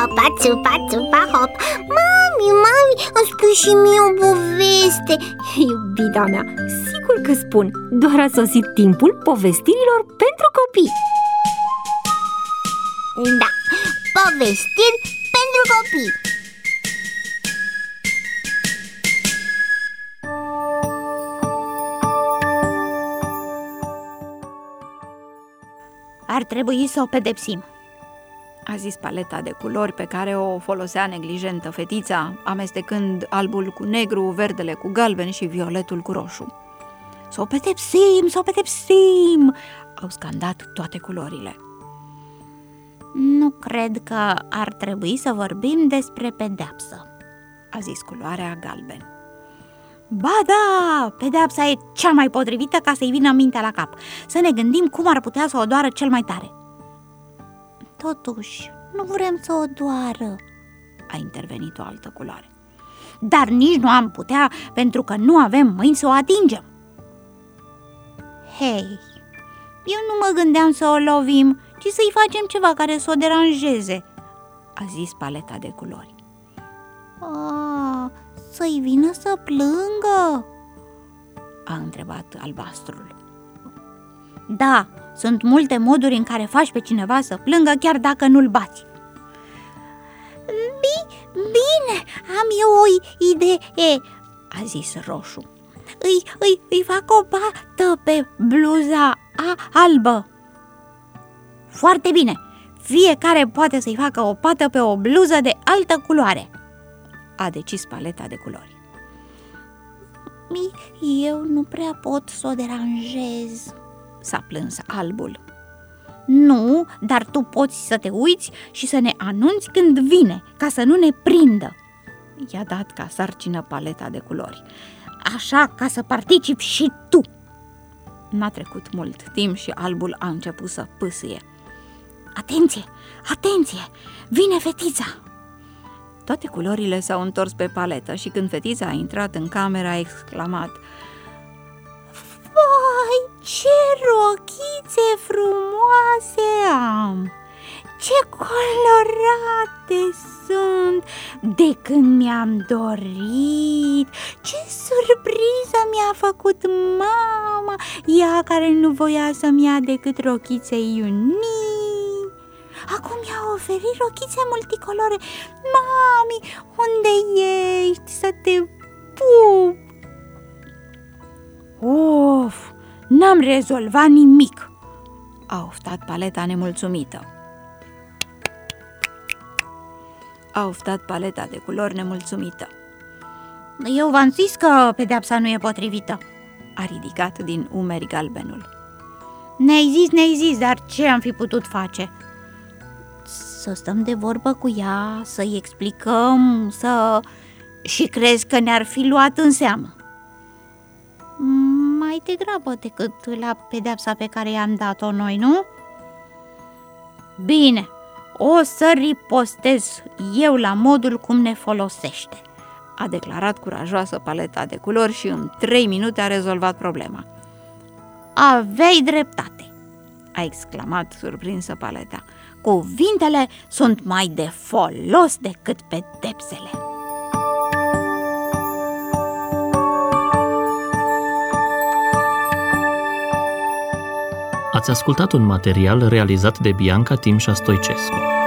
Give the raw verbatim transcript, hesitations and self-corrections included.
țupa, țupa, țupa, hop. Mami, mami, îmi spui și mie o poveste. Iubita mea, sigur că spun. Doar a sosit timpul povestirilor pentru copii. Da, povestiri pentru copii. Ar trebui să o pedepsim, a zis paleta de culori pe care o folosea neglijentă fetița, amestecând albul cu negru, verdele cu galben și violetul cu roșu. Să o pedepsim, să o pedepsim, au scandat toate culorile. Nu cred că ar trebui să vorbim despre pedeapsă, a zis culoarea galben. Ba da, pedeapsa e cea mai potrivită ca să-i vină mintea la cap. Să ne gândim cum ar putea să o doară cel mai tare. Totuși, nu vrem să o doară, a intervenit o altă culoare. Dar nici nu am putea, pentru că nu avem mâini să o atingem. Hei, eu nu mă gândeam să o lovim, ci să-i facem ceva care să o deranjeze, a zis paleta de culori. A, să-i vină să plângă? A întrebat albastrul. Da, sunt multe moduri în care faci pe cineva să plângă chiar dacă nu-l bați. Bine, am eu o idee, a zis roșu. Îi, îi, îi fac o pată pe bluza a albă. Foarte bine, fiecare poate să-i facă o pată pe o bluză de altă culoare, a decis paleta de culori. Eu nu prea pot să o deranjez, s-a plâns albul. Nu, dar tu poți să te uiți și să ne anunți când vine, ca să nu ne prindă, i-a dat ca sarcină paleta de culori. Așa, ca să participi și tu. N-a trecut mult timp și albul a început să pâsâie. Atenție, atenție, vine fetița! Toate culorile s-au întors pe paletă și când fetița a intrat în cameră a exclamat: Vai, ce rochițe frumoase am! Ce colorate sunt! De când mi-am dorit! Ce surpriză mi-a făcut mama, ea care nu voia să-mi ia decât rochițe iunii! Acum mi-a oferit rochițe multicolore. Mami, unde ești? Să te pup! Of, n-am rezolvat nimic, a oftat paleta nemulțumită. A oftat paleta de culori nemulțumită. Eu v-am zis că pedeapsa nu e potrivită, a ridicat din umeri galbenul. Ne-ai zis, ne-ai zis, dar ce am fi putut face? Să stăm de vorbă cu ea, să-i explicăm, să... Și crezi că ne-ar fi luat în seamă? Mai degrabă decât la pedeapsa pe care i-am dat-o noi, nu? Bine, o să ripostez eu la modul cum ne folosește, a declarat curajoasă paleta de culori și în trei minute a rezolvat problema. Aveai dreptate, a exclamat surprinsă paleta. Cuvintele sunt mai de folos decât pedepsele. Ați ascultat un material realizat de Bianca Timșa Stoicescu.